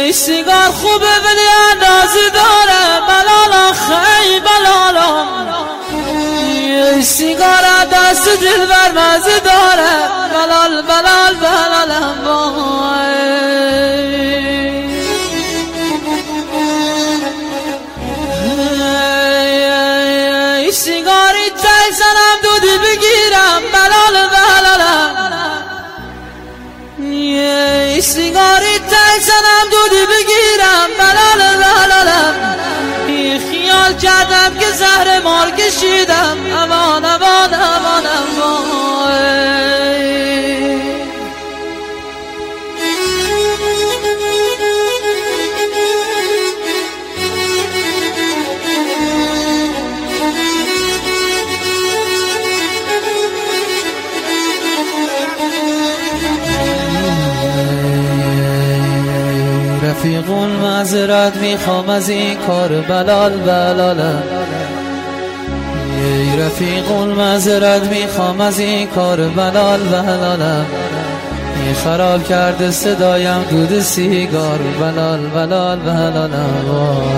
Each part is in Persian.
سیگار خوبه ولی اندازه داره بلالا خیلی بلالا سیگار دست دل بر مزه داره بلال بلال بلالم وای سیگاری تک زنم دودی بگیرم بلال بلالم سیگاری تک زنم دودی بگیرم بلال بلالم خیال کردم که زهر مار کشیدم امان امان امان امان رفیقون معذرت میخوام از این کار بلال بلالم ای رفیقون معذرت میخوام از این کار بلال بلالم این خراب کرده صدایم دود سیگار بلال بلال بلالم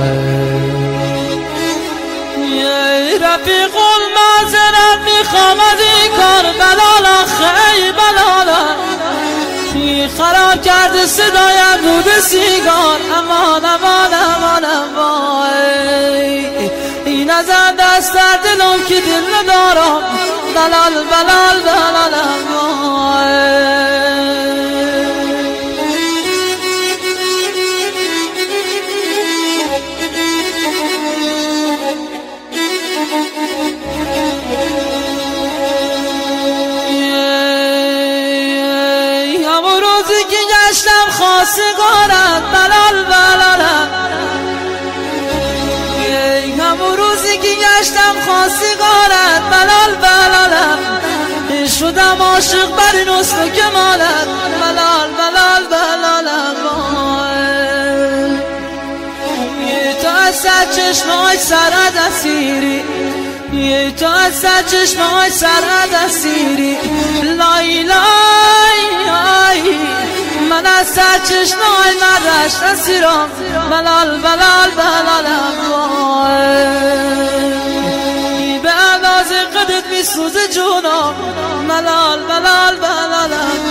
ای رفیقون معذرت میخوام از این کار بلال خیلی بلالم خراب کرده صدایم دود سیگار امان امان امان امان این از دست در دلم که دل ندارم بلال بلال بلال خواستگارت بلال بلالم همون روزی که گشتم خواستگارت بلال بلالم شدم عاشق بر این حسن و کمالت بلال بلال بلالم تو از سر چشمه‌های سرت اسیری تو از سر چشمه‌های سرت اسیری لای لای من از سر چشمه‌های مدرش اسیرم بلال بلال بلالم به اندازه قدت میسوزه جونم بلال بلال بلالم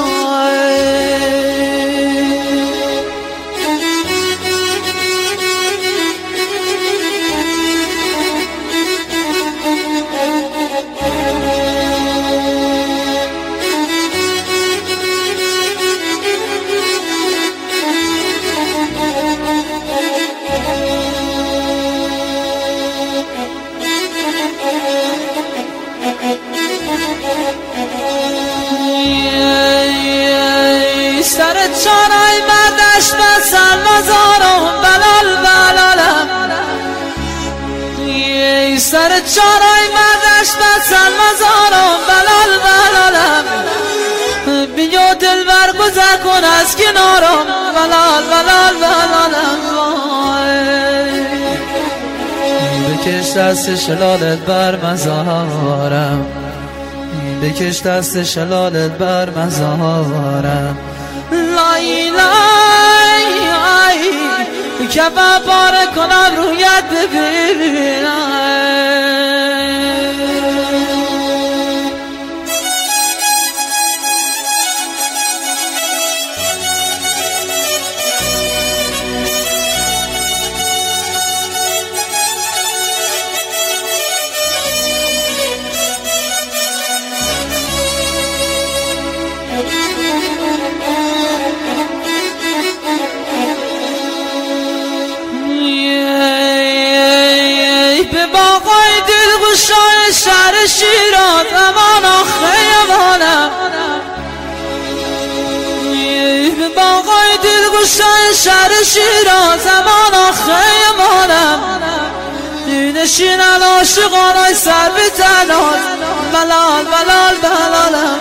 سر چارای مردش بسن مزارم بلال بلالم سر چارای مردش بسن مزارم بلال بلالم بیا دل بر گذر کن از کنارم بلال بلال بلالم بکش دست شلالت بر مزارم بکش دست شلالت بر مزارم لای لای لای که باره کنم رویت ببینم به باقای دلگوشای شهر شیراز امان آخه امانم به باقای دلگوشای شهر شیراز امان آخه امانم نشینن عاشقانای سر به تناز بلال بلال بلالم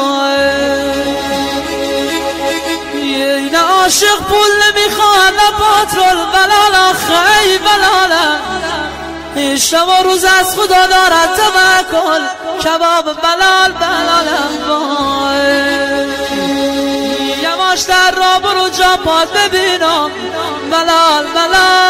این عاشق پول نمیخواد نه پاترول بلال آخه بلالم شب و روز از خدا دارد توکل کباب بلال بلالم خوشتر را برو جا پات ببینم بلال بلال